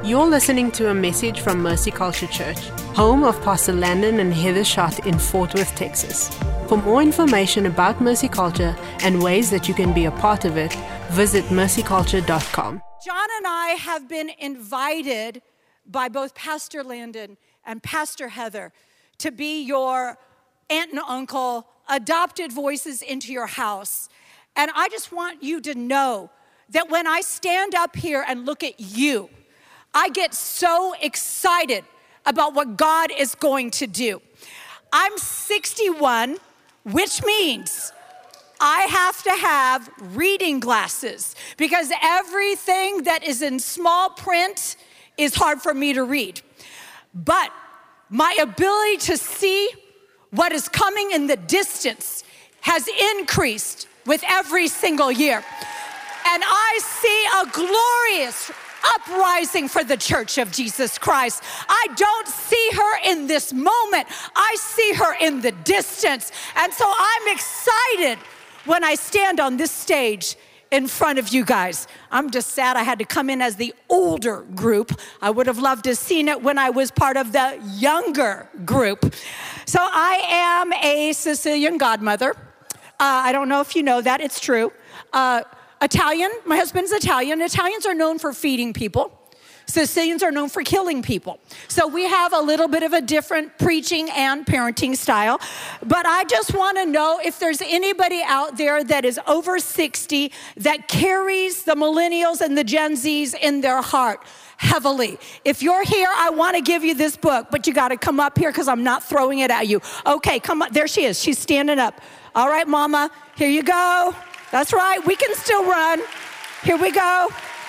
You're listening to a message from Mercy Culture Church, home of Pastor Landon and Heather Schott in Fort Worth, Texas. For more information about Mercy Culture and ways that you can be a part of it, visit mercyculture.com. John and I have been invited by both Pastor Landon and Pastor Heather to be your aunt and uncle, adopted voices into your house. And I just want you to know that when I stand up here and look at you, I get so excited about what God is going to do. I'm 61, which means I have to have reading glasses because everything that is in small print is hard for me to read. But my ability to see what is coming in the distance has increased with every single year. And I see a glorious uprising for the Church of Jesus Christ. I don't see her in this moment. I see her in the distance. And so I'm excited when I stand on this stage in front of you guys. I'm just sad I had to come in as the older group. I would have loved to have seen it when I was part of the younger group. So I am a Sicilian godmother. I don't know if you know that, it's true. Italian, my husband's Italian. Italians are known for feeding people. Sicilians are known for killing people. So we have a little bit of a different preaching and parenting style. But I just want to know if there's anybody out there that is over 60 that carries the millennials and the Gen Zs in their heart heavily. If you're here, I want to give you this book, but you got to come up here because I'm not throwing it at you. Okay, come on. There she is. She's standing up. All right, Mama, here you go. That's right, we can still run. Here we go.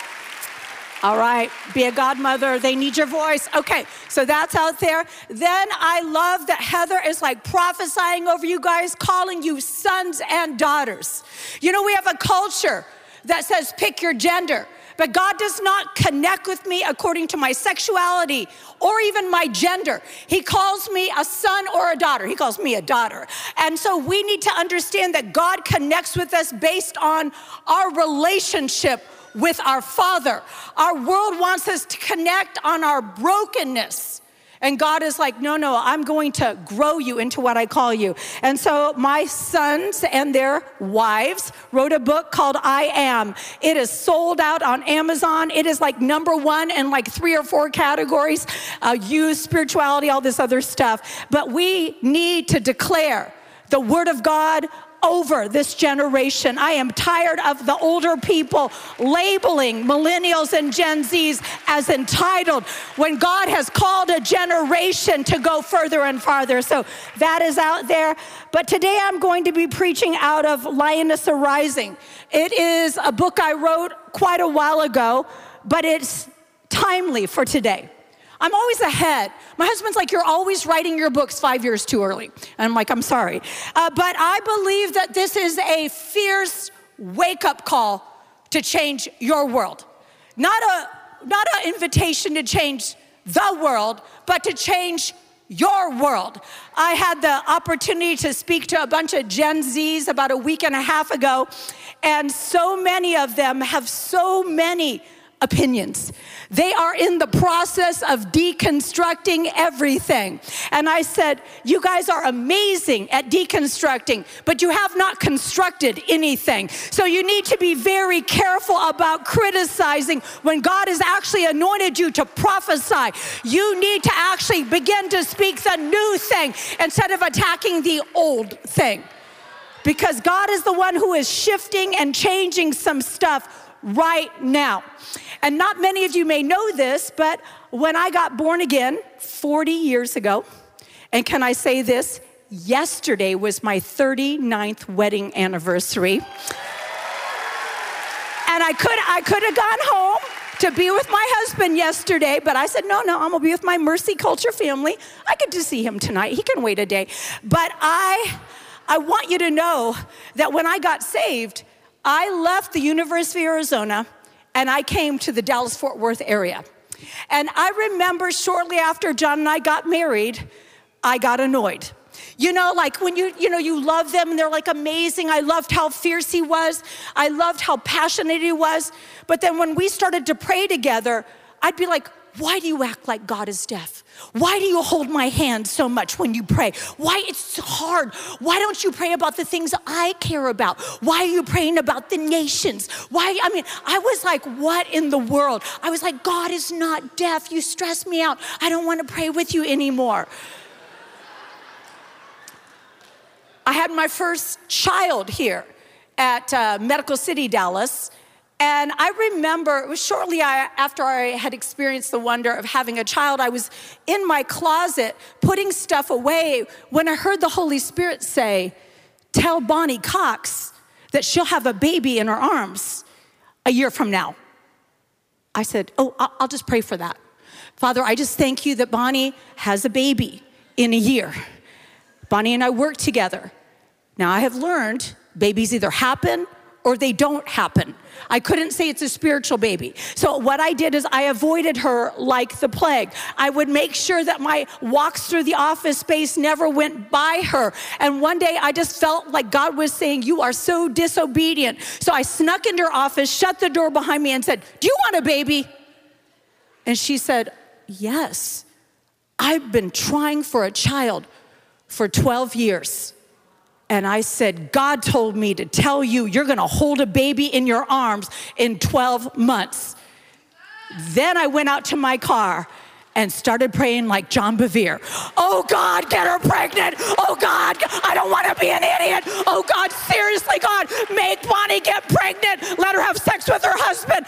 All right, be a godmother. They need your voice. Okay, so that's out there. Then I love that Heather is like prophesying over you guys, calling you sons and daughters. You know, we have a culture that says pick your gender. But God does not connect with me according to my sexuality or even my gender. He calls me a son or a daughter. He calls me a daughter. And so we need to understand that God connects with us based on our relationship with our Father. Our world wants us to connect on our brokenness. And God is like, no, I'm going to grow you into what I call you. And so my sons and their wives wrote a book called I Am. It is sold out on Amazon. It is like #1 in like 3 or 4 categories, youth, spirituality, all this other stuff. But we need to declare the word of God over this generation. I am tired of the older people labeling millennials and Gen Zs as entitled when God has called a generation to go further and farther. So that is out there. But today I'm going to be preaching out of Lioness Arising. It is a book I wrote quite a while ago, but it's timely for today. I'm always ahead. My husband's like, you're always writing your books 5 years too early. And I'm like, I'm sorry. But I believe that this is a fierce wake-up call to change your world. Not an invitation to change the world, but to change your world. I had the opportunity to speak to a bunch of Gen Zs about a week and a half ago, and so many of them have so many opinions. They are in the process of deconstructing everything. And I said, you guys are amazing at deconstructing, but you have not constructed anything. So you need to be very careful about criticizing when God has actually anointed you to prophesy. You need to actually begin to speak the new thing instead of attacking the old thing. Because God is the one who is shifting and changing some stuff right now. And not many of you may know this, but when I got born again 40 years ago, and can I say this? Yesterday was my 39th wedding anniversary. And I could have gone home to be with my husband yesterday, but I said, no, I'm gonna be with my Mercy Culture family. I get to see him tonight. He can wait a day. But I want you to know that when I got saved, I left the University of Arizona and I came to the Dallas-Fort Worth area. And I remember shortly after John and I got married, I got annoyed. You know, like when you love them and they're like amazing. I loved how fierce he was. I loved how passionate he was. But then when we started to pray together, I'd be like, why do you act like God is deaf? Why do you hold my hand so much when you pray? Why it's hard? Why don't you pray about the things I care about? Why are you praying about the nations? I was like, what in the world? I was like, God is not deaf. You stress me out. I don't want to pray with you anymore. I had my first child here at Medical City, Dallas. And I remember it was shortly after I had experienced the wonder of having a child. I was in my closet putting stuff away when I heard the Holy Spirit say, tell Bonnie Cox that she'll have a baby in her arms a year from now. I said, I'll just pray for that. Father, I just thank you that Bonnie has a baby in a year. Bonnie and I work together. Now I have learned babies either happen or they don't happen. I couldn't say it's a spiritual baby. So what I did is I avoided her like the plague. I would make sure that my walks through the office space never went by her. And one day I just felt like God was saying, you are so disobedient. So I snuck into her office, shut the door behind me and said, do you want a baby? And she said, yes. I've been trying for a child for 12 years. And I said, God told me to tell you, you're gonna hold a baby in your arms in 12 months. Then I went out to my car and started praying like John Bevere. Oh God, get her pregnant. Oh God, I don't wanna be an idiot. Oh God, seriously, God, make Bonnie get pregnant. Let her have sex with her husband.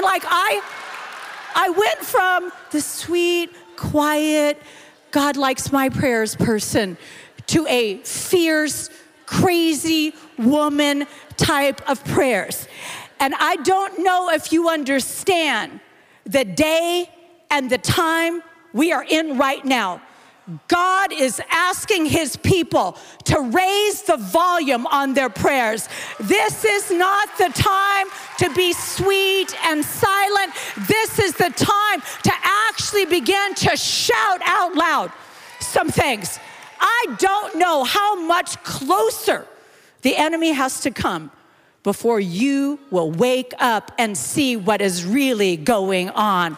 I went from the sweet, quiet, God likes my prayers person to a fierce, crazy woman type of prayers. And I don't know if you understand the day and the time we are in right now. God is asking his people to raise the volume on their prayers. This is not the time to be sweet and silent. This is the time to actually begin to shout out loud some things. I don't know how much closer the enemy has to come before you will wake up and see what is really going on.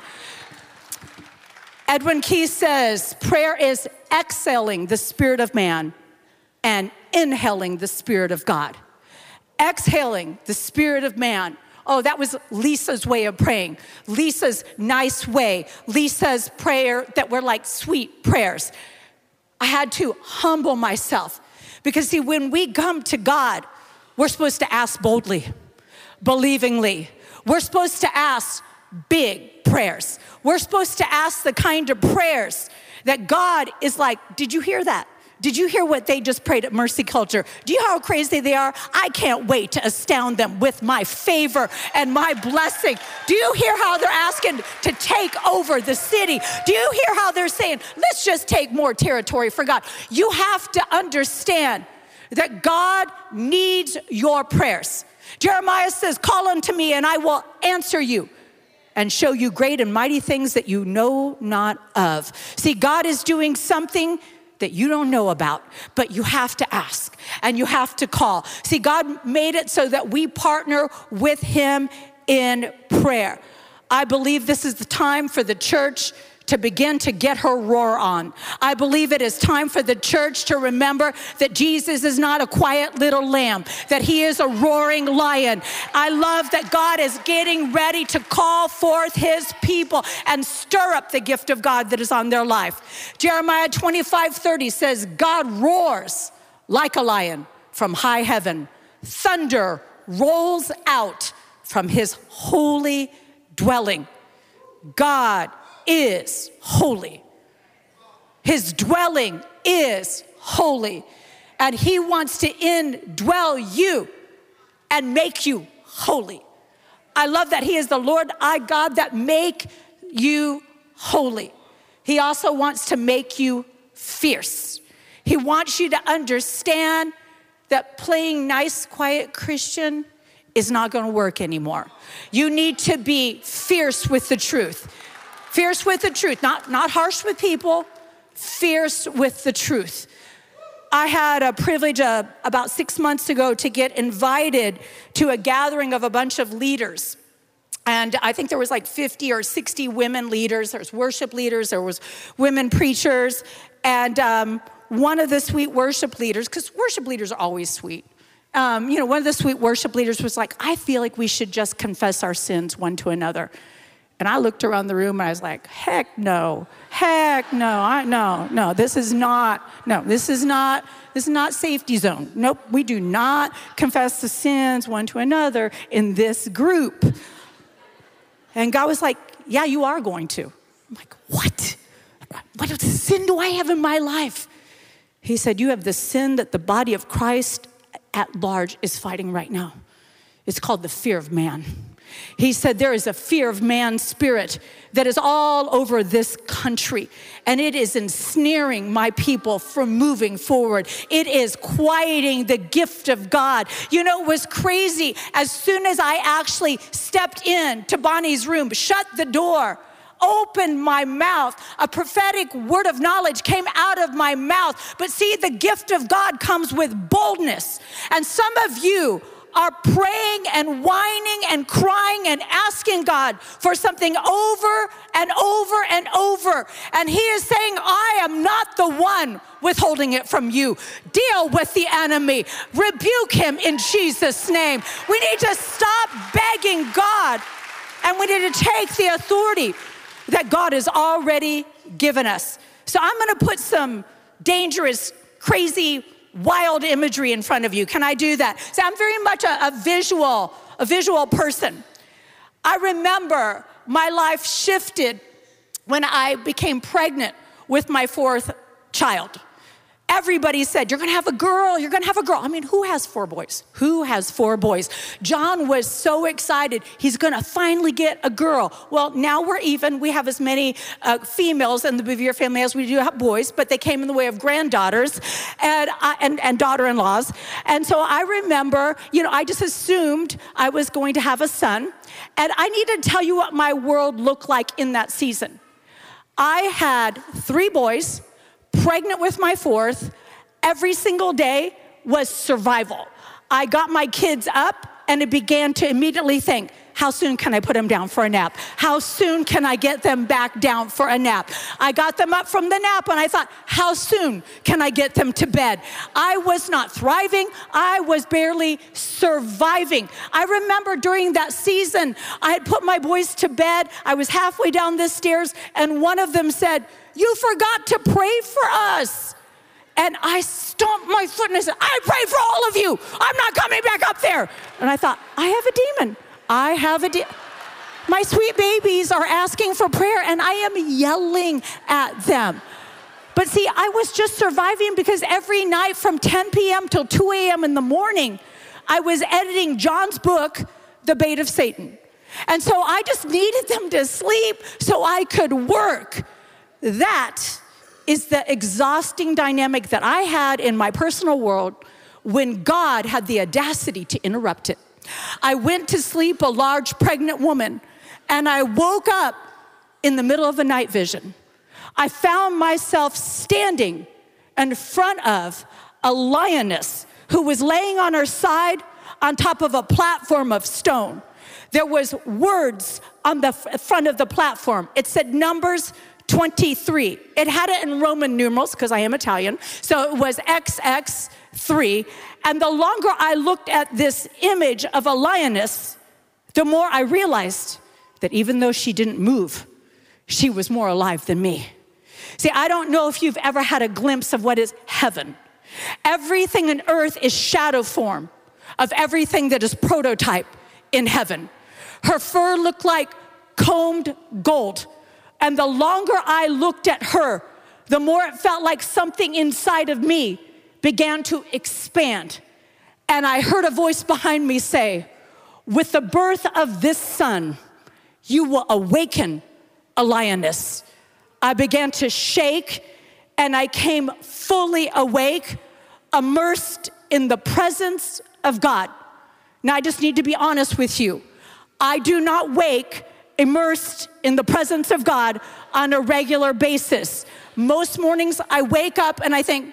Edwin Key says, prayer is exhaling the spirit of man and inhaling the spirit of God. Exhaling the spirit of man. Oh, that was Lisa's way of praying. Lisa's nice way. Lisa's prayer that were like sweet prayers. I had to humble myself because see, when we come to God, we're supposed to ask boldly, believingly. We're supposed to ask big prayers. We're supposed to ask the kind of prayers that God is like, did you hear that? Did you hear what they just prayed at Mercy Culture? Do you know how crazy they are? I can't wait to astound them with my favor and my blessing. Do you hear how they're asking to take over the city? Do you hear how they're saying, let's just take more territory for God? You have to understand that God needs your prayers. Jeremiah says, call unto me and I will answer you and show you great and mighty things that you know not of. See, God is doing something that you don't know about, but you have to ask and you have to call. See, God made it so that we partner with him in prayer. I believe this is the time for the church to begin to get her roar on. I believe it is time for the church to remember that Jesus is not a quiet little lamb, that he is a roaring lion. I love that God is getting ready to call forth his people and stir up the gift of God that is on their life. Jeremiah 25:30 says, God roars like a lion from high heaven. Thunder rolls out from his holy dwelling. God is holy. His dwelling is holy. And he wants to indwell you and make you holy. I love that he is the Lord, I God, that make you holy. He also wants to make you fierce. He wants you to understand that playing nice, quiet Christian is not going to work anymore. You need to be fierce with the truth. Fierce with the truth, not harsh with people, fierce with the truth. I had a privilege about 6 months ago to get invited to a gathering of a bunch of leaders And I think there was like 50 or 60 women leaders. There was worship leaders. There was women preachers. And one of the sweet worship leaders, because worship leaders are always sweet. One of the sweet worship leaders was like, I feel like we should just confess our sins one to another. And I looked around the room and I was like, heck no, this is not safety zone. Nope, we do not confess the sins one to another in this group. And God was like, yeah, you are going to. I'm like, what? What sin do I have in my life? He said, you have the sin that the body of Christ at large is fighting right now. It's called the fear of man. He said there is a fear of man spirit that is all over this country, and it is ensnaring my people from moving forward. It is quieting the gift of God. You know, it was crazy. As soon as I actually stepped in to Bonnie's room, shut the door, opened my mouth, a prophetic word of knowledge came out of my mouth. But see, the gift of God comes with boldness. And some of you are praying and whining and crying and asking God for something over and over and over. And he is saying, I am not the one withholding it from you. Deal with the enemy. Rebuke him in Jesus' name. We need to stop begging God, and we need to take the authority that God has already given us. So I'm going to put some dangerous, crazy, wild imagery in front of you. Can I do that? So I'm very much a visual person. I remember my life shifted when I became pregnant with my fourth child. Everybody said, you're going to have a girl, you're going to have a girl. I mean, who has 4 boys? Who has 4 boys? John was so excited. He's going to finally get a girl. Well, now we're even. We have as many females in the Bouvier family as we do have boys, but they came in the way of granddaughters and daughter-in-laws. And so I remember, I just assumed I was going to have a son. And I need to tell you what my world looked like in that season. I had 3 boys, pregnant with my 4th. Every single day was survival. I got my kids up and I began to immediately think, how soon can I put them down for a nap? How soon can I get them back down for a nap? I got them up from the nap and I thought, how soon can I get them to bed? I was not thriving. I was barely surviving. I remember during that season, I had put my boys to bed. I was halfway down the stairs and one of them said, you forgot to pray for us. And I stomped my foot and I said, I pray for all of you. I'm not coming back up there. And I thought, I have a demon. My sweet babies are asking for prayer and I am yelling at them. But see, I was just surviving because every night from 10 p.m. till 2 a.m. in the morning, I was editing John's book, The Bait of Satan. And so I just needed them to sleep so I could work. That is the exhausting dynamic that I had in my personal world when God had the audacity to interrupt it. I went to sleep a large pregnant woman, and I woke up in the middle of a night vision. I found myself standing in front of a lioness who was laying on her side on top of a platform of stone. There was words on the front of the platform. It said Numbers 23. It had it in Roman numerals because I am Italian. So it was XX3. And the longer I looked at this image of a lioness, the more I realized that even though she didn't move, she was more alive than me. See, I don't know if you've ever had a glimpse of what is heaven. Everything on earth is shadow form of everything that is prototype in heaven. Her fur looked like combed gold. And the longer I looked at her, the more it felt like something inside of me began to expand. And I heard a voice behind me say, with the birth of this son, you will awaken a lioness. I began to shake and I came fully awake, immersed in the presence of God. Now I just need to be honest with you. I do not wake immersed in the presence of God on a regular basis. Most mornings I wake up and I think,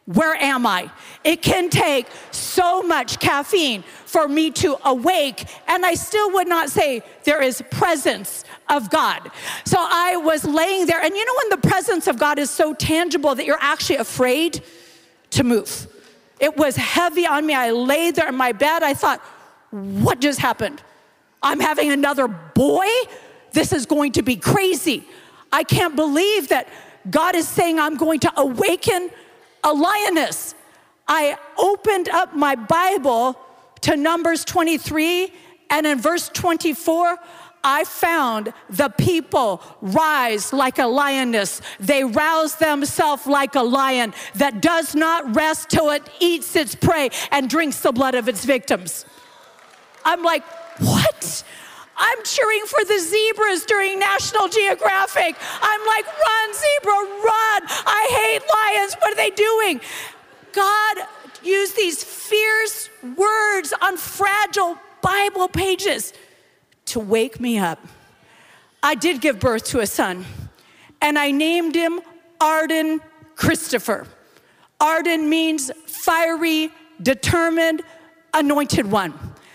Where am I? It can take so much caffeine for me to awake, and I still would not say there is presence of God. So I was laying there, and you know when the presence of God is so tangible that you're actually afraid to move. It was heavy on me. I lay there in my bed. I thought, what just happened? I'm having another boy? This is going to be crazy. I can't believe that God is saying I'm going to awaken a lioness. I opened up my Bible to Numbers 23, and in verse 24, I found the people rise like a lioness. They rouse themselves like a lion that does not rest till it eats its prey and drinks the blood of its victims. I'm like, what? I'm cheering for the zebras during National Geographic. I'm like, run, zebra, run. I hate lions. What are they doing? God used these fierce words on fragile Bible pages to wake me up. I did give birth to a son, and I named him Arden Christopher. Arden means fiery, determined, anointed one.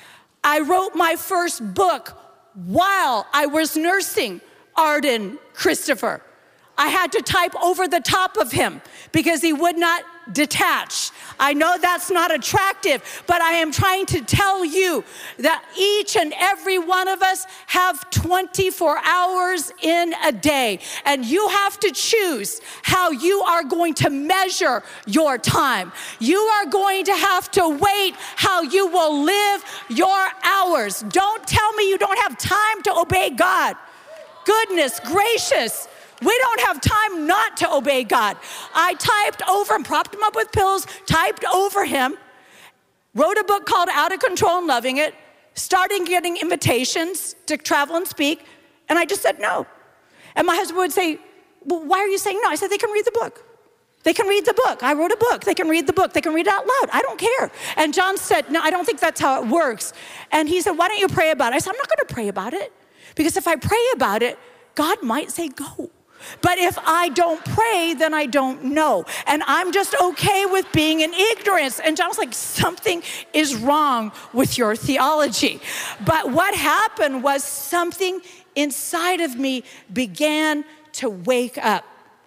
I wrote my first book while I was nursing Arden Christopher. I had to type over the top of him because he would not detach. I know that's not attractive, but I am trying to tell you that each and every one of us have 24 hours in a day, and you have to choose how you are going to measure your time. You are going to have to wait how you will live your hours. Don't tell me you don't have time to obey God. Goodness gracious. We don't have time not to obey God. I typed over him, propped him up with pillows, typed over him, wrote a book called Out of Control and Loving It, started getting invitations to travel and speak, and I just said no. And my husband would say, well, why are you saying no? I said, they can read the book. They can read the book. I wrote a book. They can read the book. They can read it out loud. I don't care. And John said, no, I don't think that's how it works. And he said, why don't you pray about it? I said, I'm not going to pray about it, because if I pray about it, God might say go. But if I don't pray, then I don't know. And I'm just okay with being in ignorance. And John was like, something is wrong with your theology. But what happened was something inside of me began to wake up.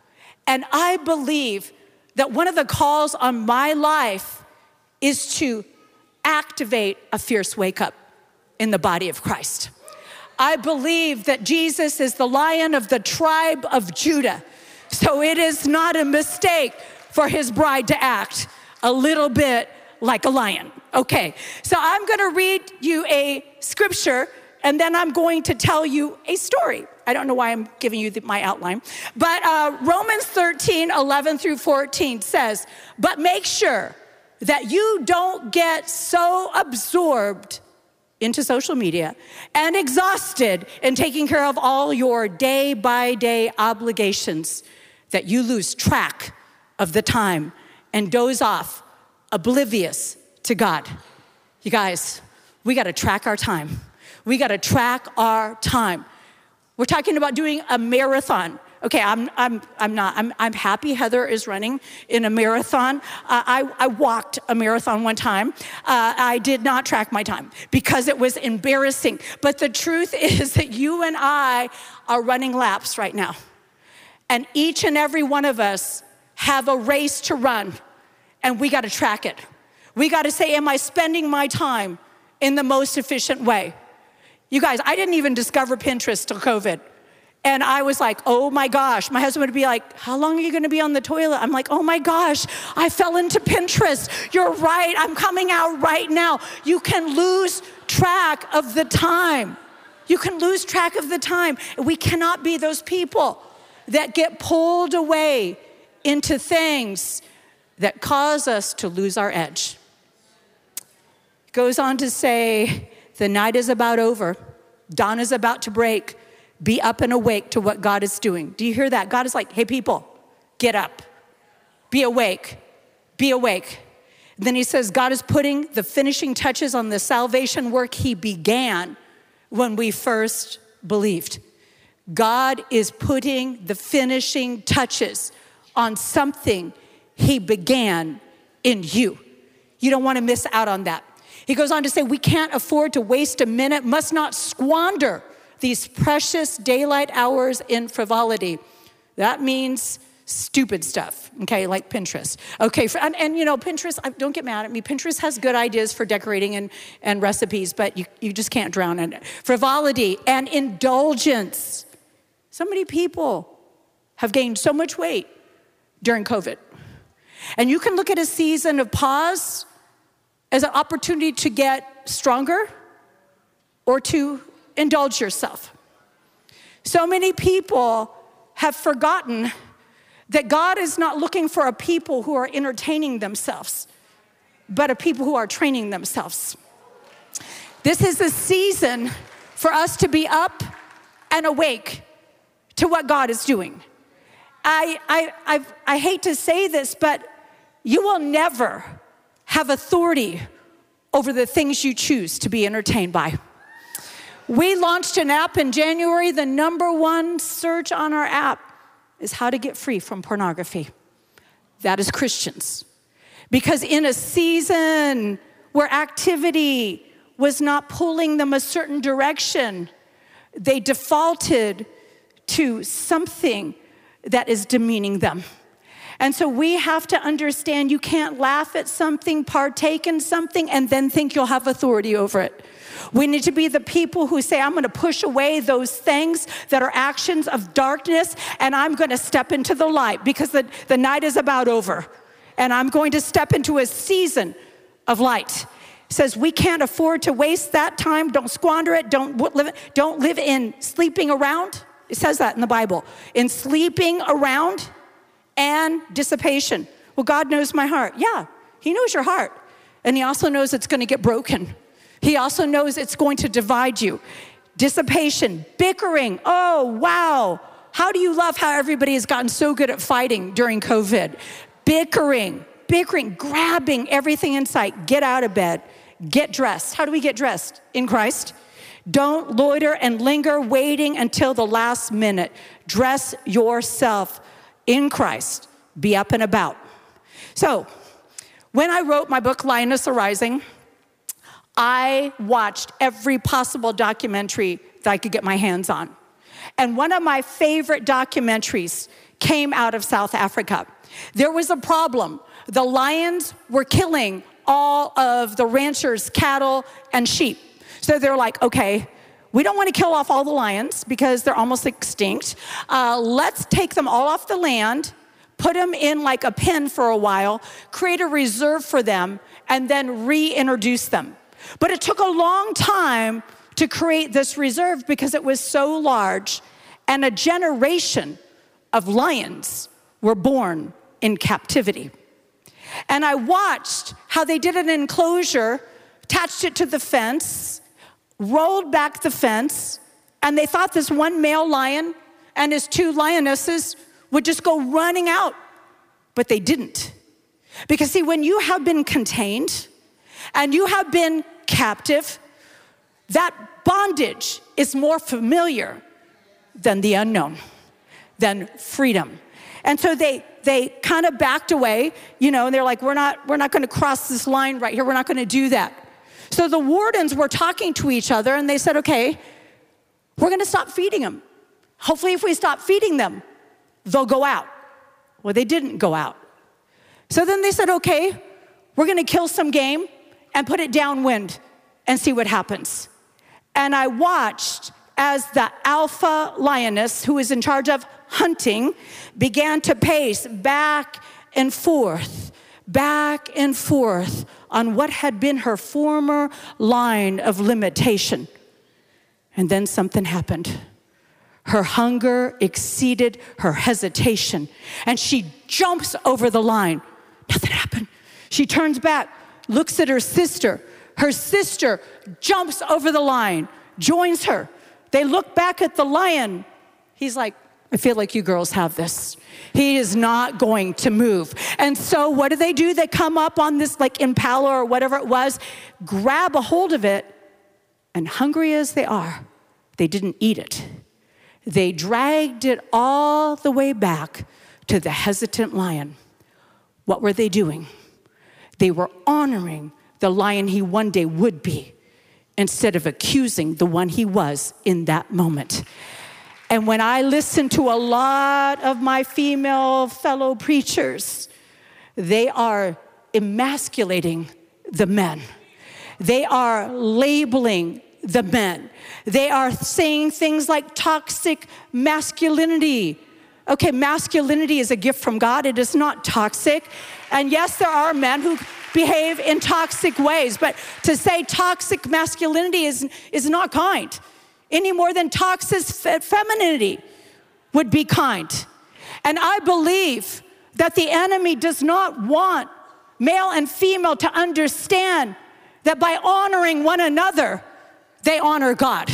And I believe that one of the calls on my life is to activate a fierce wake up in the body of Christ. I believe that Jesus is the Lion of the tribe of Judah. So it is not a mistake for his bride to act a little bit like a lion. Okay, so I'm going to read you a scripture, and then I'm going to tell you a story. I don't know why I'm giving you my outline. But Romans 13, 11 through 14 says, but make sure that you don't get so absorbed into social media and exhausted in taking care of all your day-by-day obligations that you lose track of the time and doze off, oblivious to God. You guys, we got to track our time. We got to track our time. We're talking about doing a marathon. Okay, I'm happy Heather is running in a marathon. I walked a marathon one time. I did not track my time because it was embarrassing. But the truth is that you and I are running laps right now. And each and every one of us have a race to run, and we got to track it. We got to say, am I spending my time in the most efficient way? You guys, I didn't even discover Pinterest till COVID. And I was like, oh my gosh. My husband would be like, how long are you going to be on the toilet? I'm like, oh my gosh, I fell into Pinterest. You're right. I'm coming out right now. You can lose track of the time. You can lose track of the time. We cannot be those people that get pulled away into things that cause us to lose our edge. It goes on to say, the night is about over. Dawn is about to break. Be up and awake to what God is doing. Do you hear that? God is like, hey, people, get up. Be awake. Be awake. And then he says, God is putting the finishing touches on the salvation work he began when we first believed. God is putting the finishing touches on something he began in you. You don't want to miss out on that. He goes on to say, we can't afford to waste a minute, must not squander these precious daylight hours in frivolity. That means stupid stuff, okay, like Pinterest. Okay, and you know, Pinterest, don't get mad at me, Pinterest has good ideas for decorating and recipes, but you just can't drown in it. Frivolity and indulgence. So many people have gained so much weight during COVID. And you can look at a season of pause as an opportunity to get stronger or to indulge yourself. So many people have forgotten that God is not looking for a people who are entertaining themselves, but a people who are training themselves. This is a season for us to be up and awake to what God is doing. I hate to say this, but you will never have authority over the things you choose to be entertained by. We launched an app in January. The number one search on our app is how to get free from pornography. That is Christians. Because in a season where activity was not pulling them a certain direction, they defaulted to something that is demeaning them. And so we have to understand you can't laugh at something, partake in something, and then think you'll have authority over it. We need to be the people who say, I'm going to push away those things that are actions of darkness, and I'm going to step into the light because the night is about over. And I'm going to step into a season of light. It says we can't afford to waste that time. Don't squander it. Don't live in sleeping around. It says that in the Bible. In sleeping around and dissipation. Well, God knows my heart. Yeah, he knows your heart. And he also knows it's going to get broken. He also knows it's going to divide you. Dissipation, bickering. Oh, wow. How do you love how everybody has gotten so good at fighting during COVID? Bickering, grabbing everything in sight. Get out of bed. Get dressed. How do we get dressed? In Christ. Don't loiter and linger waiting until the last minute. Dress yourself in Christ. Be up and about. So, when I wrote my book, Lioness Arising, I watched every possible documentary that I could get my hands on. And one of my favorite documentaries came out of South Africa. There was a problem. The lions were killing all of the ranchers' cattle and sheep. So they're like, okay, we don't want to kill off all the lions because they're almost extinct. Let's take them all off the land, put them in like a pen for a while, create a reserve for them, and then reintroduce them. But it took a long time to create this reserve because it was so large, and a generation of lions were born in captivity. And I watched how they did an enclosure, attached it to the fence, rolled back the fence, and they thought this one male lion and his two lionesses would just go running out. But they didn't. Because see, when you have been contained and you have been captive, that bondage is more familiar than the unknown, than freedom. And so they kind of backed away, and they're like, we're not going to cross this line right here. We're not going to do that. So the wardens were talking to each other, and they said, okay, we're going to stop feeding them. Hopefully if we stop feeding them, they'll go out. Well, they didn't go out. So then they said, okay, we're going to kill some game and put it downwind and see what happens. And I watched as the alpha lioness, who is in charge of hunting, began to pace back and forth on what had been her former line of limitation. And then something happened. Her hunger exceeded her hesitation, and she jumps over the line. Nothing happened. She turns back, looks at her sister. Her sister jumps over the line, joins her. They look back at the lion. He's like, I feel like you girls have this. He is not going to move. And so what do? They come up on this like impala or whatever it was, grab a hold of it, and hungry as they are, they didn't eat it. They dragged it all the way back to the hesitant lion. What were they doing? They were honoring the lion he one day would be instead of accusing the one he was in that moment. And when I listen to a lot of my female fellow preachers, they are emasculating the men. They are labeling the men. They are saying things like toxic masculinity. Okay, masculinity is a gift from God. It is not toxic. And yes, there are men who behave in toxic ways, but to say toxic masculinity is not kind, any more than toxic femininity would be kind. And I believe that the enemy does not want male and female to understand that by honoring one another, they honor God.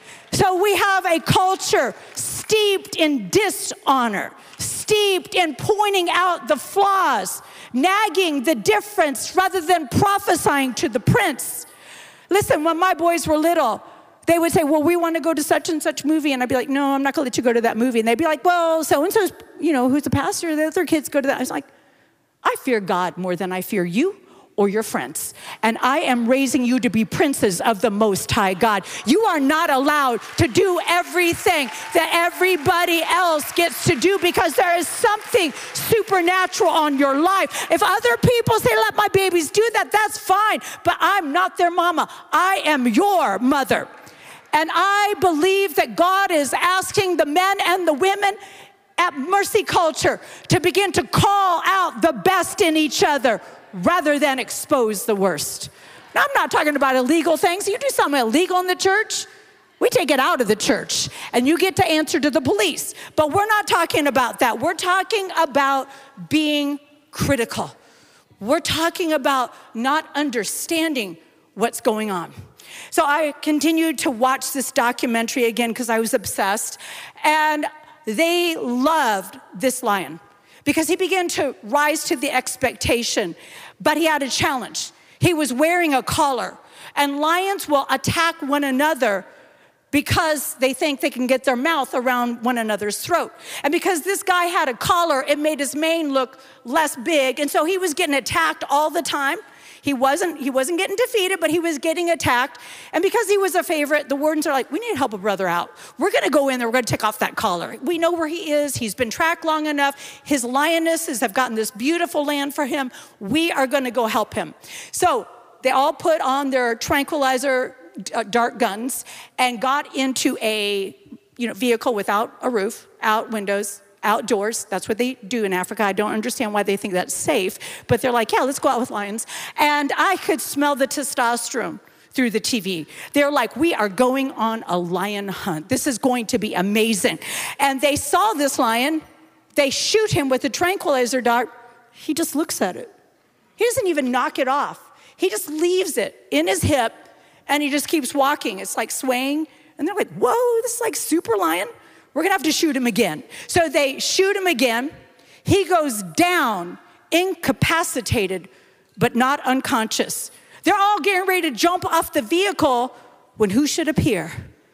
So we have a culture steeped in dishonor, steeped in pointing out the flaws, nagging the difference rather than prophesying to the prince. Listen, when my boys were little, they would say, well, we want to go to such and such movie. And I'd be like, no, I'm not going to let you go to that movie. And they'd be like, well, so-and-so's, who's the pastor, the other kids go to that. I was like, I fear God more than I fear you or your friends. And I am raising you to be princes of the Most High God. You are not allowed to do everything that everybody else gets to do because there is something supernatural on your life. If other people say, let my babies do that, that's fine. But I'm not their mama. I am your mother. And I believe that God is asking the men and the women at Mercy Culture to begin to call out the best in each other rather than expose the worst. Now, I'm not talking about illegal things. You do something illegal in the church, we take it out of the church, and you get to answer to the police. But we're not talking about that. We're talking about being critical. We're talking about not understanding what's going on. So I continued to watch this documentary again because I was obsessed, and they loved this lion because he began to rise to the expectation, but he had a challenge. He was wearing a collar, and lions will attack one another because they think they can get their mouth around one another's throat. And because this guy had a collar, it made his mane look less big, and so he was getting attacked all the time. He wasn't getting defeated, but he was getting attacked. And because he was a favorite, the wardens are like, we need to help a brother out. We're going to go in there. We're going to take off that collar. We know where he is. He's been tracked long enough. His lionesses have gotten this beautiful land for him. We are going to go help him. So they all put on their tranquilizer dart guns and got into a vehicle without a roof, out windows, outdoors. That's what they do in Africa. I don't understand why they think that's safe, but they're like, yeah, let's go out with lions. And I could smell the testosterone through the TV. They're like, we are going on a lion hunt. This is going to be amazing. And they saw this lion. They shoot him with a tranquilizer dart. He just looks at it. He doesn't even knock it off. He just leaves it in his hip, and he just keeps walking. It's like swaying. And they're like, whoa, this is like super lion. We're going to have to shoot him again. So they shoot him again. He goes down, incapacitated, but not unconscious. They're all getting ready to jump off the vehicle when who should appear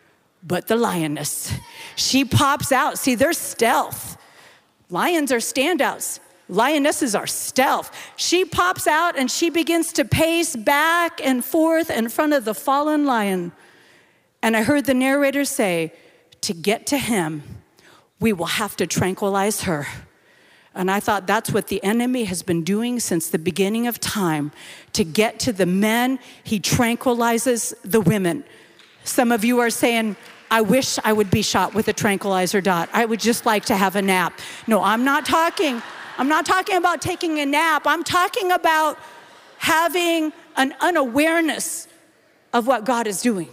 but the lioness. She pops out. See, they're stealth. Lions are standouts. Lionesses are stealth. She pops out and she begins to pace back and forth in front of the fallen lion. And I heard the narrator say, to get to him, we will have to tranquilize her. And I thought that's what the enemy has been doing since the beginning of time. To get to the men, he tranquilizes the women. Some of you are saying, I wish I would be shot with a tranquilizer dot. I would just like to have a nap. No, I'm not talking about taking a nap. I'm talking about having an unawareness of what God is doing.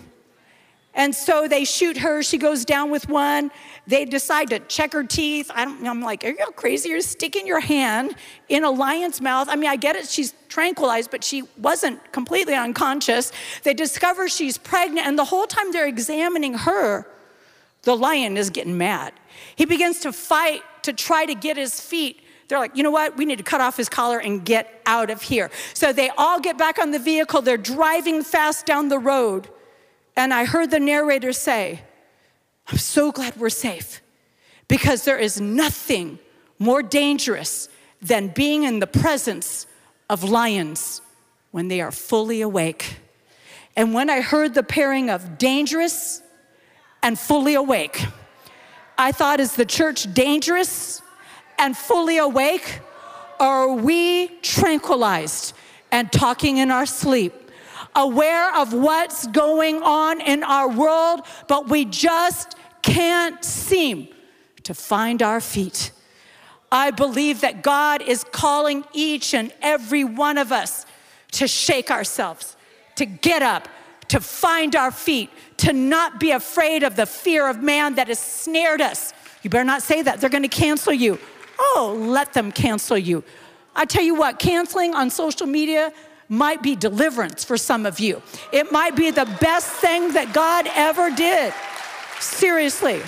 And so they shoot her. She goes down with one. They decide to check her teeth. I'm like, are you crazy? You're sticking your hand in a lion's mouth. I mean, I get it. She's tranquilized, but she wasn't completely unconscious. They discover she's pregnant. And the whole time they're examining her, the lion is getting mad. He begins to fight to try to get his feet. They're like, you know what? We need to cut off his collar and get out of here. So they all get back on the vehicle. They're driving fast down the road. And I heard the narrator say, I'm so glad we're safe because there is nothing more dangerous than being in the presence of lions when they are fully awake. And when I heard the pairing of dangerous and fully awake, I thought, is the church dangerous and fully awake? Or are we tranquilized and talking in our sleep, aware of what's going on in our world, but we just can't seem to find our feet? I believe that God is calling each and every one of us to shake ourselves, to get up, to find our feet, to not be afraid of the fear of man that has snared us. You better not say that. They're going to cancel you. Oh, let them cancel you. I tell you what, canceling on social media might be deliverance for some of you. It might be the best thing that God ever did. Seriously.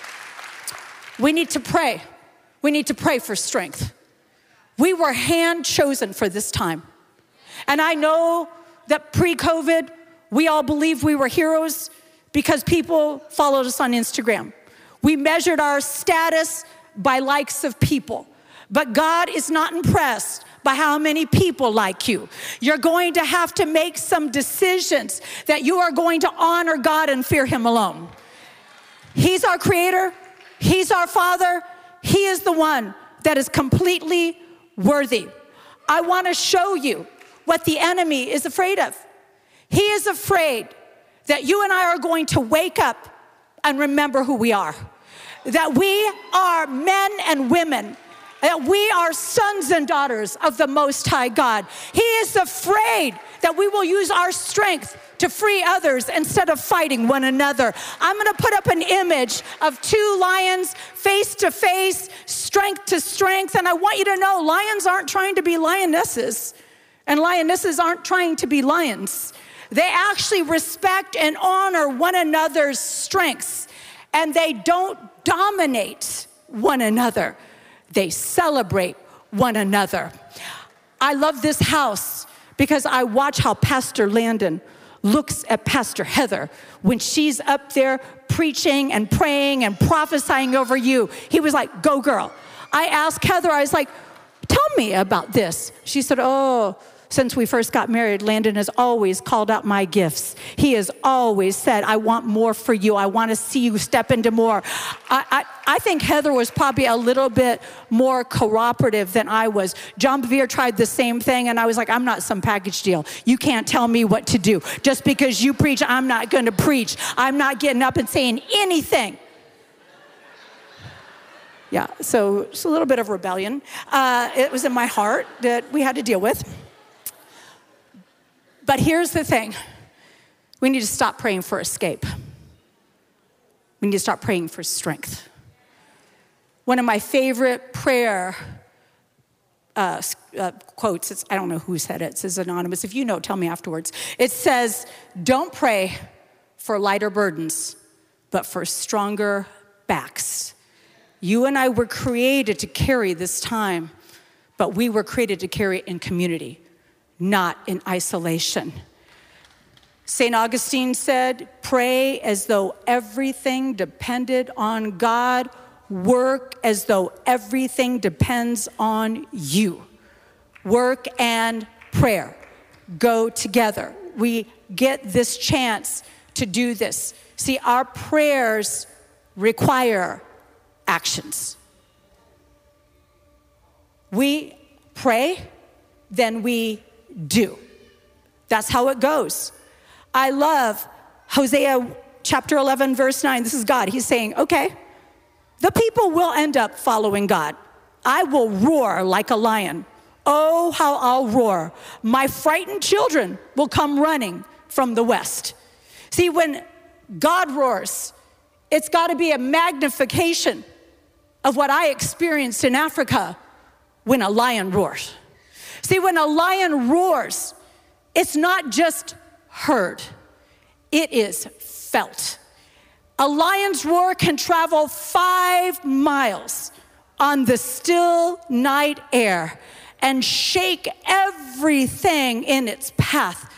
We need to pray. We need to pray for strength. We were hand chosen for this time. And I know that pre-COVID, we all believed we were heroes because people followed us on Instagram. We measured our status by likes of people. But God is not impressed by how many people like you. You're going to have to make some decisions that you are going to honor God and fear him alone. He's our creator. He's our father. He is the one that is completely worthy. I want to show you what the enemy is afraid of. He is afraid that you and I are going to wake up and remember who we are. That we are men and women. That we are sons and daughters of the Most High God. He is afraid that we will use our strength to free others instead of fighting one another. I'm going to put up an image of two lions face to face, strength to strength. And I want you to know, lions aren't trying to be lionesses. And lionesses aren't trying to be lions. They actually respect and honor one another's strengths. And they don't dominate one another. They celebrate one another. I love this house because I watch how Pastor Landon looks at Pastor Heather when she's up there preaching and praying and prophesying over you. He was like, go girl. I asked Heather, I was like, tell me about this. She said, oh, since we first got married, Landon has always called out my gifts. He has always said, I want more for you. I want to see you step into more. I think Heather was probably a little bit more cooperative than I was. John Bevere tried the same thing, and I was like, I'm not some package deal. You can't tell me what to do. Just because you preach, I'm not going to preach. I'm not getting up and saying anything. Yeah, so it's a little bit of rebellion. It was in my heart that we had to deal with. But here's the thing. We need to stop praying for escape. We need to start praying for strength. One of my favorite prayer quotes, I don't know who said it. It says anonymous. If you know, tell me afterwards. It says, don't pray for lighter burdens, but for stronger backs. You and I were created to carry this time, but we were created to carry it in community, not in isolation. St. Augustine said, pray as though everything depended on God. Work as though everything depends on you. Work and prayer go together. We get this chance to do this. See, our prayers require actions. We pray, then we do. That's how it goes. I love Hosea chapter 11, verse 9. This is God. He's saying, okay, the people will end up following God. I will roar like a lion. Oh, how I'll roar. My frightened children will come running from the west. See, when God roars, it's got to be a magnification of what I experienced in Africa when a lion roars. See, when a lion roars, it's not just heard, it is felt. A lion's roar can travel 5 miles on the still night air and shake everything in its path.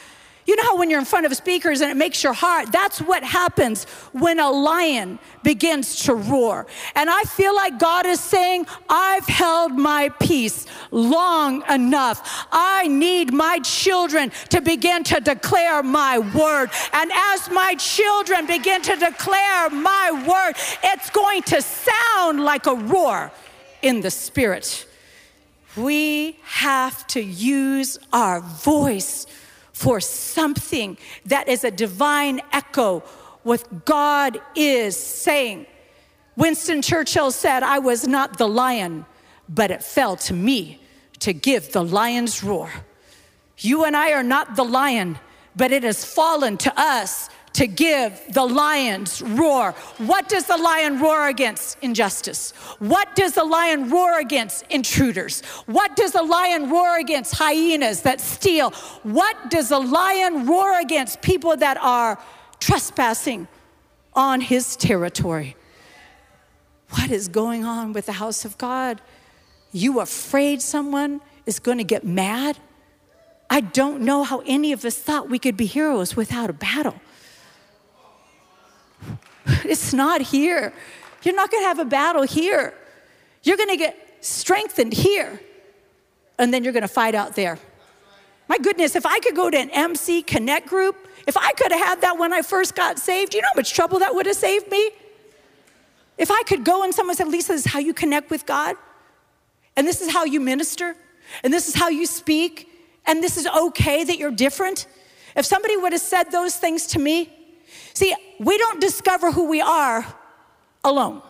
You know how when you're in front of speakers and it makes your heart, that's what happens when a lion begins to roar. And I feel like God is saying, I've held my peace long enough. I need my children to begin to declare my word. And as my children begin to declare my word, it's going to sound like a roar in the spirit. We have to use our voice for something that is a divine echo what God is saying. Winston Churchill said, I was not the lion, but it fell to me to give the lion's roar. You and I are not the lion, but it has fallen to us to give the lion's roar. What does the lion roar against? Injustice. What does the lion roar against? Intruders. What does the lion roar against? Hyenas that steal. What does the lion roar against? People that are trespassing on his territory. What is going on with the house of God? You afraid someone is going to get mad? I don't know how any of us thought we could be heroes without a battle. It's not here. You're not going to have a battle here. You're going to get strengthened here, and then you're going to fight out there. My goodness, if I could go to an MC Connect group, if I could have had that when I first got saved, you know how much trouble that would have saved me? If I could go and someone said, Lisa, this is how you connect with God, and this is how you minister, and this is how you speak, and this is okay that you're different. If somebody would have said those things to me, see, we don't discover who we are alone.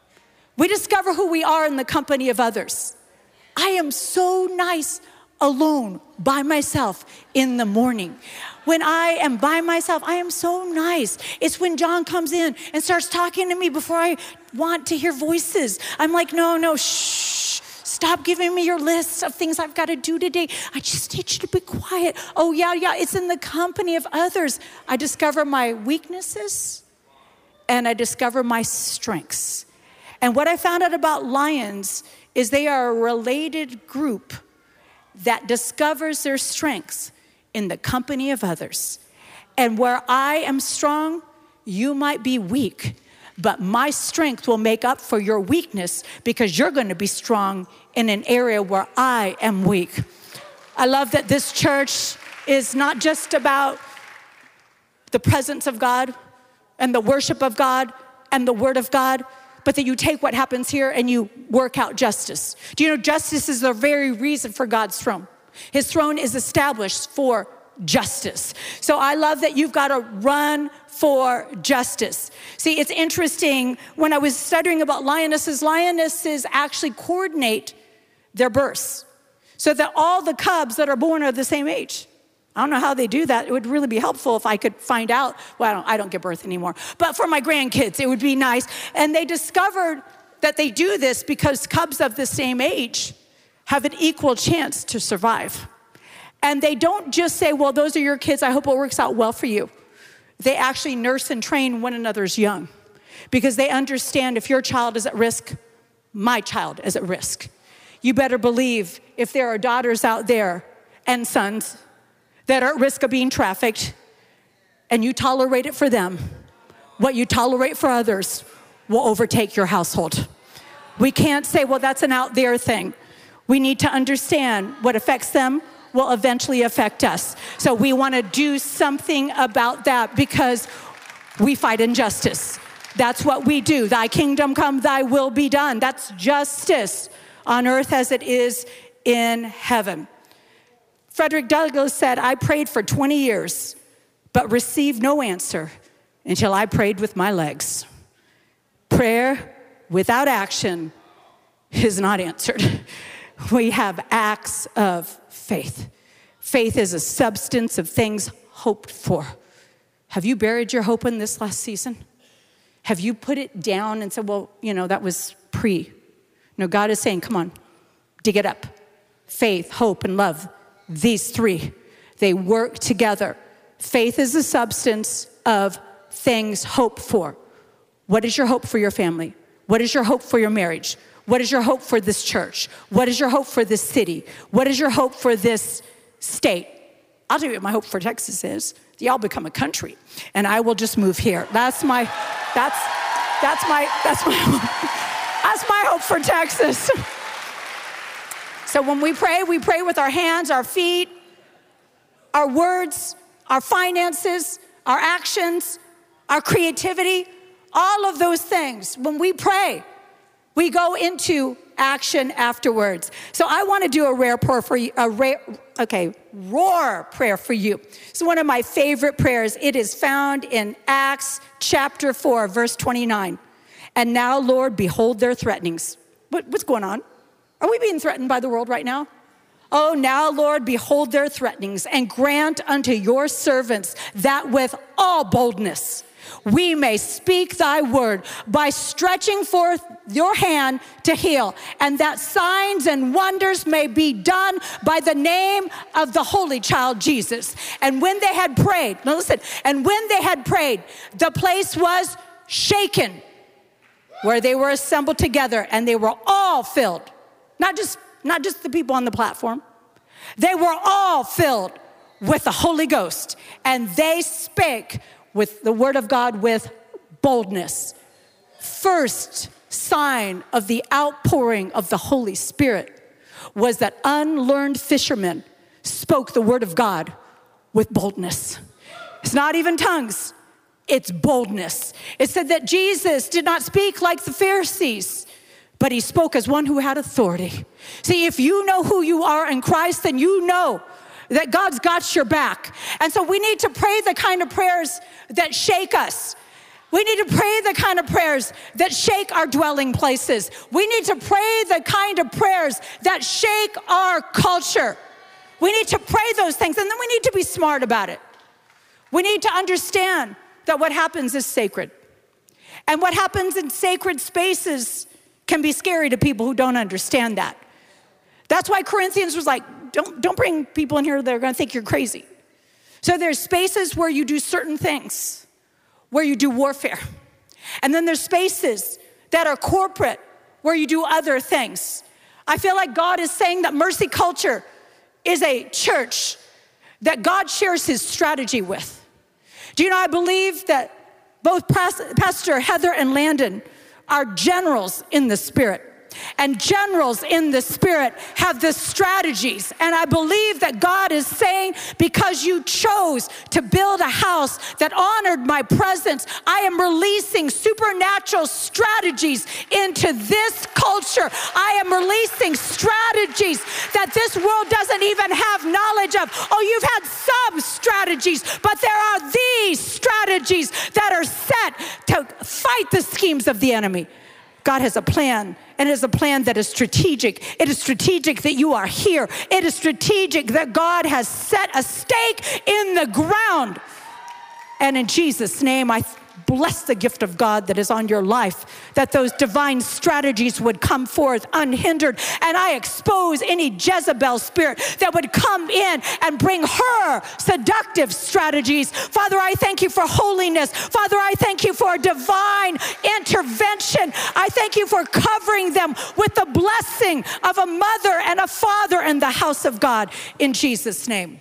We discover who we are in the company of others. I am so nice alone by myself in the morning. When I am by myself, I am so nice. It's when John comes in and starts talking to me before I want to hear voices. I'm like, no, shh. Stop giving me your list of things I've got to do today. I just need you to be quiet. Oh, yeah, it's in the company of others. I discover my weaknesses and I discover my strengths. And what I found out about lions is they are a related group that discovers their strengths in the company of others. And where I am strong, you might be weak. But my strength will make up for your weakness because you're going to be strong in an area where I am weak. I love that this church is not just about the presence of God and the worship of God and the word of God, but that you take what happens here and you work out justice. Do you know justice is the very reason for God's throne? His throne is established for justice. So I love that you've got to run for justice. See, it's interesting, when I was studying about lionesses actually coordinate their births so that all the cubs that are born are the same age. I don't know how they do that. It would really be helpful if I could find out. Well, I don't give birth anymore. But for my grandkids, it would be nice. And they discovered that they do this because cubs of the same age have an equal chance to survive. And they don't just say, well, those are your kids. I hope it works out well for you. They actually nurse and train one another's young because they understand if your child is at risk, my child is at risk. You better believe if there are daughters out there and sons that are at risk of being trafficked and you tolerate it for them, what you tolerate for others will overtake your household. We can't say, well, that's an out there thing. We need to understand what affects them will eventually affect us. So we want to do something about that because we fight injustice. That's what we do. Thy kingdom come, thy will be done. That's justice on earth as it is in heaven. Frederick Douglass said, I prayed for 20 years, but received no answer until I prayed with my legs. Prayer without action is not answered. We have acts of faith. Faith is a substance of things hoped for. Have you buried your hope in this last season? Have you put it down and said, well, that was pre? No, God is saying, come on, dig it up. Faith, hope, and love, these three, they work together. Faith is a substance of things hoped for. What is your hope for your family? What is your hope for your marriage? What is your hope for this church? What is your hope for this city? What is your hope for this state? I'll tell you what my hope for Texas is. Y'all become a country, and I will just move here. That's my hope for Texas. So when we pray with our hands, our feet, our words, our finances, our actions, our creativity, all of those things. When we pray, we go into action afterwards. So I want to do a roar prayer for you. It's one of my favorite prayers. It is found in Acts chapter 4, verse 29. And now, Lord, behold their threatenings. What's going on? Are we being threatened by the world right now? Oh, now, Lord, behold their threatenings, and grant unto your servants that with all boldness we may speak thy word by stretching forth your hand to heal, and that signs and wonders may be done by the name of the holy child Jesus. And when they had prayed, now listen, and when they had prayed, the place was shaken where they were assembled together, and they were all filled. Not just the people on the platform. They were all filled with the Holy Ghost, and they spake with the word of God with boldness. First sign of the outpouring of the Holy Spirit was that unlearned fishermen spoke the word of God with boldness. It's not even tongues, it's boldness. It said that Jesus did not speak like the Pharisees, but he spoke as one who had authority. See, if you know who you are in Christ, then you know that God's got your back. And so we need to pray the kind of prayers that shake us. We need to pray the kind of prayers that shake our dwelling places. We need to pray the kind of prayers that shake our culture. We need to pray those things, and then we need to be smart about it. We need to understand that what happens is sacred. And what happens in sacred spaces can be scary to people who don't understand that. That's why Corinthians was like, don't bring people in here that are going to think you're crazy. So there's spaces where you do certain things, where you do warfare. And then there's spaces that are corporate, where you do other things. I feel like God is saying that Mercy Culture is a church that God shares his strategy with. Do you know, I believe that both Pastor Heather and Landon are generals in the Spirit. And generals in the Spirit have the strategies. And I believe that God is saying, because you chose to build a house that honored my presence, I am releasing supernatural strategies into this culture. I am releasing strategies that this world doesn't even have knowledge of. Oh, you've had some strategies, but there are these strategies that are set to fight the schemes of the enemy. God has a plan, and it is a plan that is strategic. It is strategic that you are here. It is strategic that God has set a stake in the ground. And in Jesus' name, I bless the gift of God that is on your life, that those divine strategies would come forth unhindered. And I expose any Jezebel spirit that would come in and bring her seductive strategies. Father, I thank you for holiness. Father, I thank you for divine intervention. I thank you for covering them with the blessing of a mother and a father in the house of God, in Jesus' name.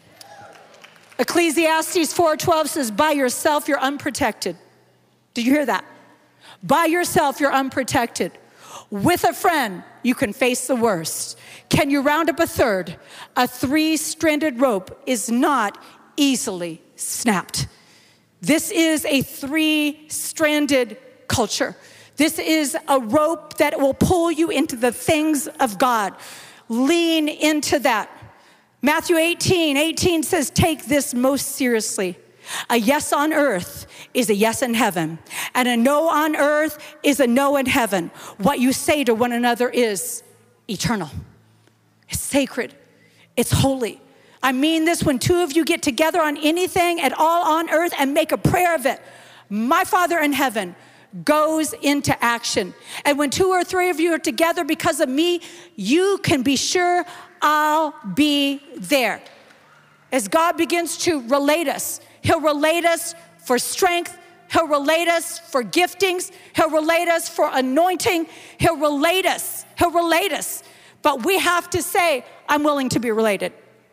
Ecclesiastes 4:12 says, by yourself you're unprotected. Did you hear that? By yourself you're unprotected. With a friend, you can face the worst. Can you round up a third? A three-stranded rope is not easily snapped. This is a three-stranded culture. This is a rope that will pull you into the things of God. Lean into that. Matthew 18 says, take this most seriously. A yes on earth is a yes in heaven, and a no on earth is a no in heaven. What you say to one another is eternal. It's sacred. It's holy. I mean this, when two of you get together on anything at all on earth and make a prayer of it, my Father in heaven goes into action. And when two or three of you are together because of me, you can be sure I'll be there. As God begins to relate us, he'll relate us for strength. He'll relate us for giftings. He'll relate us for anointing. He'll relate us. But we have to say, I'm willing to be related.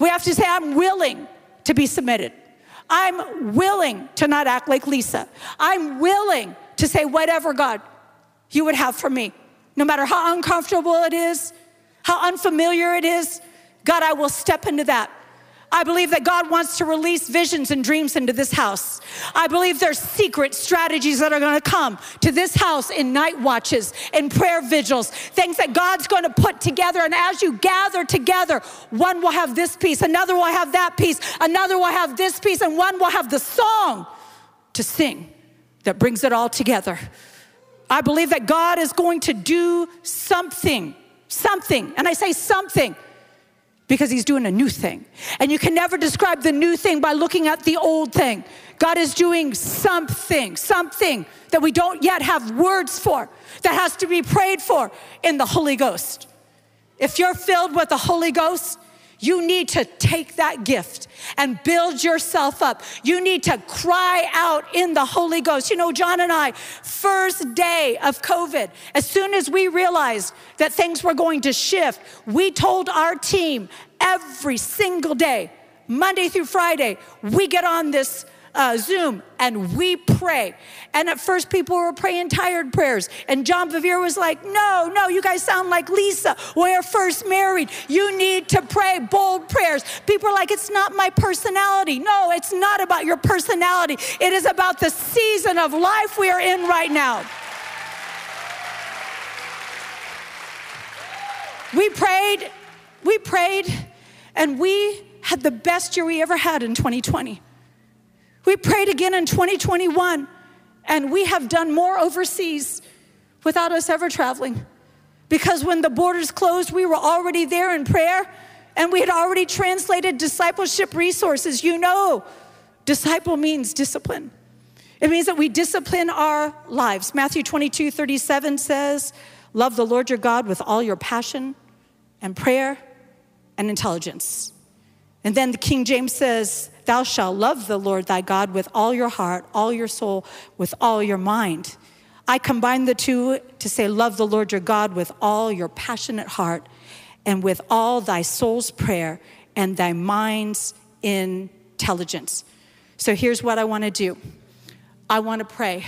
We have to say, I'm willing to be submitted. I'm willing to not act like Lisa. I'm willing to say whatever, God, you would have for me. No matter how uncomfortable it is, how unfamiliar it is, God, I will step into that. I believe that God wants to release visions and dreams into this house. I believe there's secret strategies that are going to come to this house in night watches, in prayer vigils, things that God's going to put together. And as you gather together, one will have this piece, another will have that piece, another will have this piece, and one will have the song to sing that brings it all together. I believe that God is going to do something, and I say something, because he's doing a new thing. And you can never describe the new thing by looking at the old thing. God is doing something that we don't yet have words for, that has to be prayed for in the Holy Ghost. If you're filled with the Holy Ghost, you need to take that gift and build yourself up. You need to cry out in the Holy Ghost. You know, John and I, first day of COVID, as soon as we realized that things were going to shift, we told our team every single day, Monday through Friday, we get on this Zoom and we pray. And at first people were praying tired prayers. And John Bevere was like, no, you guys sound like Lisa. We're first married. You need to pray bold prayers. People are like, it's not my personality. No, it's not about your personality. It is about the season of life we are in right now. We prayed, and we had the best year we ever had in 2020. We prayed again in 2021, and we have done more overseas without us ever traveling. Because when the borders closed, we were already there in prayer, and we had already translated discipleship resources. You know, disciple means discipline. It means that we discipline our lives. Matthew 22:37 says, love the Lord your God with all your passion and prayer and intelligence. And then the King James says, thou shalt love the Lord thy God with all your heart, all your soul, with all your mind. I combine the two to say, love the Lord your God with all your passionate heart and with all thy soul's prayer and thy mind's intelligence. So here's what I want to do. I want to pray.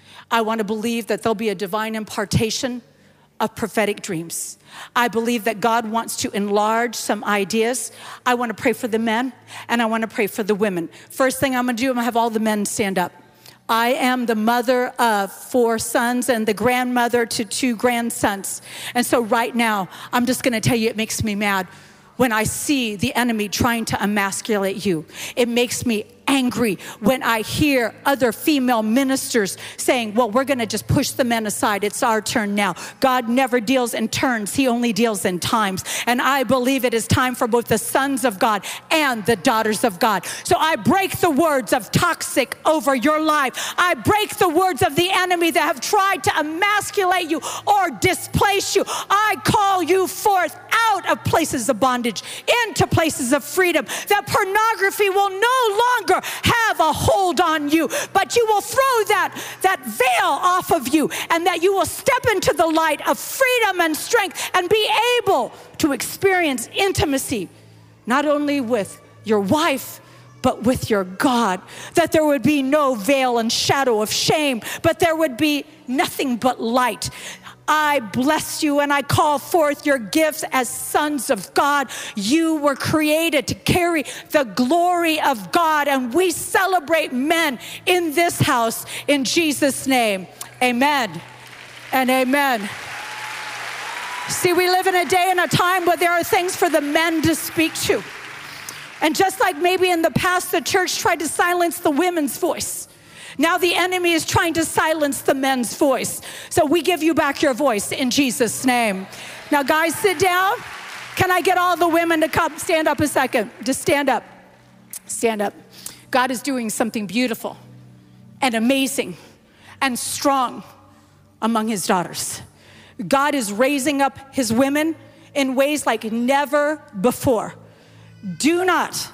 I want to believe that there'll be a divine impartation of prophetic dreams. I believe that God wants to enlarge some ideas. I want to pray for the men, and I want to pray for the women. First thing I'm going to do, I'm going to have all the men stand up. I am the mother of 4 sons and the grandmother to 2 grandsons. And so right now, I'm just going to tell you, it makes me mad when I see the enemy trying to emasculate you. It makes me angry when I hear other female ministers saying, well, we're going to just push the men aside. It's our turn now. God never deals in turns. He only deals in times. And I believe it is time for both the sons of God and the daughters of God. So I break the words of toxic over your life. I break the words of the enemy that have tried to emasculate you or displace you. I call you forth out of places of bondage into places of freedom. That pornography will no longer have a hold on you, but you will throw that veil off of you, and that you will step into the light of freedom and strength and be able to experience intimacy, not only with your wife, but with your God. That there would be no veil and shadow of shame, but there would be nothing but light. I bless you and I call forth your gifts as sons of God. You were created to carry the glory of God, and we celebrate men in this house in Jesus' name. Amen and amen. See, we live in a day and a time where there are things for the men to speak to. And just like maybe in the past the church tried to silence the women's voice, now the enemy is trying to silence the men's voice. So we give you back your voice in Jesus' name. Now guys, sit down. Can I get all the women to come? Stand up a second. Just stand up. Stand up. God is doing something beautiful and amazing and strong among his daughters. God is raising up his women in ways like never before. Do not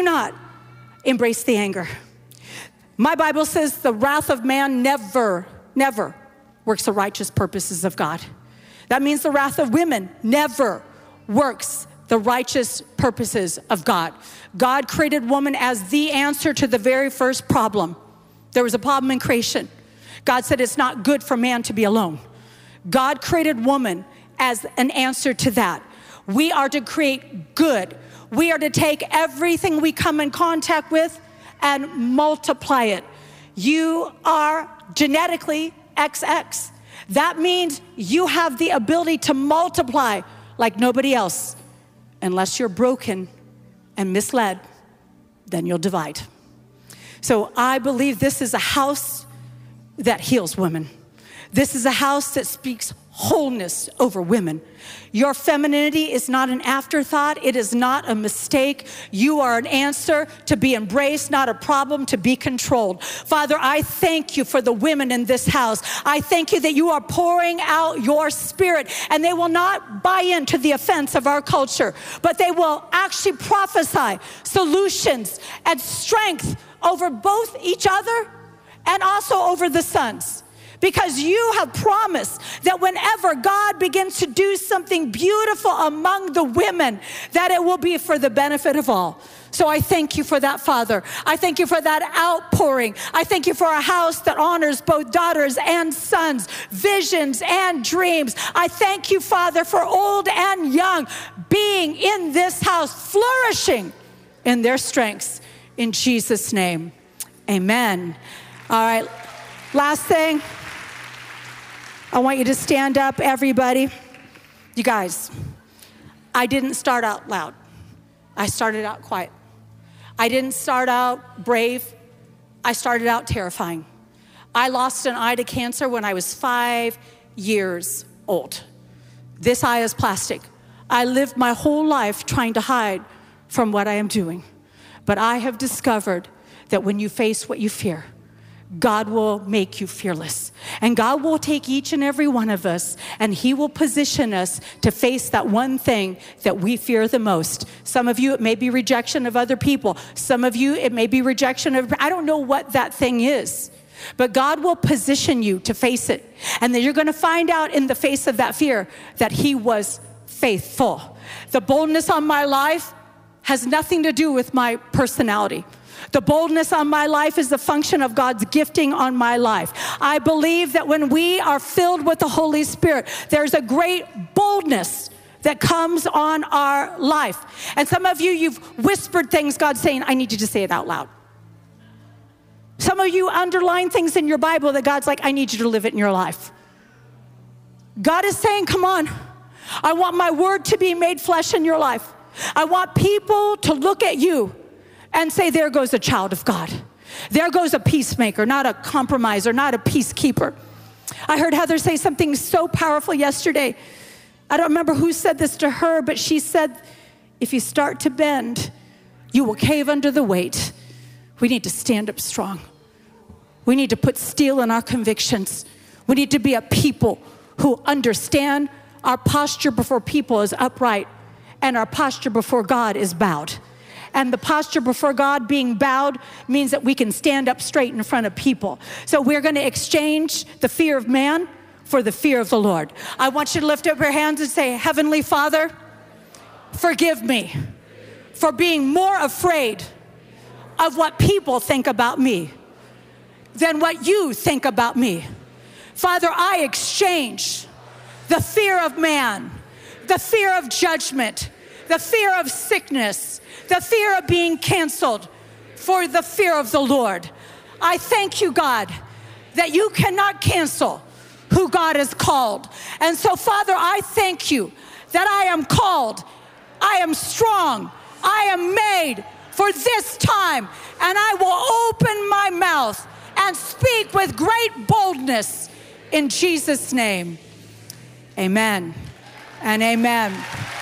embrace the anger. My Bible says the wrath of man never works the righteous purposes of God. That means the wrath of women never works the righteous purposes of God. God created woman as the answer to the very first problem. There was a problem in creation. God said it's not good for man to be alone. God created woman as an answer to that. We are to create good. We are to take everything we come in contact with and multiply it. You are genetically XX. That means you have the ability to multiply like nobody else. Unless you're broken and misled, then you'll divide. So I believe this is a house that heals women. This is a house that speaks wholeness over women. Your femininity is not an afterthought. It is not a mistake. You are an answer to be embraced, not a problem to be controlled. Father, I thank you for the women in this house. I thank you that you are pouring out your spirit, and they will not buy into the offense of our culture, but they will actually prophesy solutions and strength over both each other and also over the sons. Because you have promised that whenever God begins to do something beautiful among the women, that it will be for the benefit of all. So I thank you for that, Father. I thank you for that outpouring. I thank you for a house that honors both daughters and sons, visions and dreams. I thank you, Father, for old and young being in this house, flourishing in their strengths. In Jesus' name, amen. All right, last thing. I want you to stand up, everybody. You guys, I didn't start out loud. I started out quiet. I didn't start out brave. I started out terrifying. I lost an eye to cancer when I was 5 years old. This eye is plastic. I lived my whole life trying to hide from what I am doing. But I have discovered that when you face what you fear, God will make you fearless. And God will take each and every one of us, and he will position us to face that one thing that we fear the most. Some of you, it may be rejection of other people. Some of you, it may be rejection of, I don't know what that thing is. But God will position you to face it. And then you're going to find out in the face of that fear that he was faithful. The boldness on my life has nothing to do with my personality. The boldness on my life is the function of God's gifting on my life. I believe that when we are filled with the Holy Spirit, there's a great boldness that comes on our life. And some of you, you've whispered things, God's saying, I need you to say it out loud. Some of you underline things in your Bible that God's like, I need you to live it in your life. God is saying, come on. I want my word to be made flesh in your life. I want people to look at you and say, there goes a child of God. There goes a peacemaker, not a compromiser, not a peacekeeper. I heard Heather say something so powerful yesterday. I don't remember who said this to her, but she said, if you start to bend, you will cave under the weight. We need to stand up strong. We need to put steel in our convictions. We need to be a people who understand our posture before people is upright and our posture before God is bowed. And the posture before God being bowed means that we can stand up straight in front of people. So we're going to exchange the fear of man for the fear of the Lord. I want you to lift up your hands and say, Heavenly Father, forgive me for being more afraid of what people think about me than what you think about me. Father, I exchange the fear of man, the fear of judgment, the fear of sickness, the fear of being canceled for the fear of the Lord. I thank you, God, that you cannot cancel who God has called. And so, Father, I thank you that I am called, I am strong, I am made for this time, and I will open my mouth and speak with great boldness in Jesus' name. Amen and amen.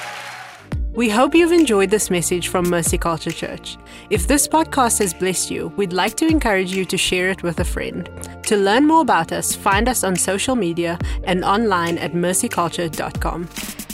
We hope you've enjoyed this message from Mercy Culture Church. If this podcast has blessed you, we'd like to encourage you to share it with a friend. To learn more about us, find us on social media and online at mercyculture.com.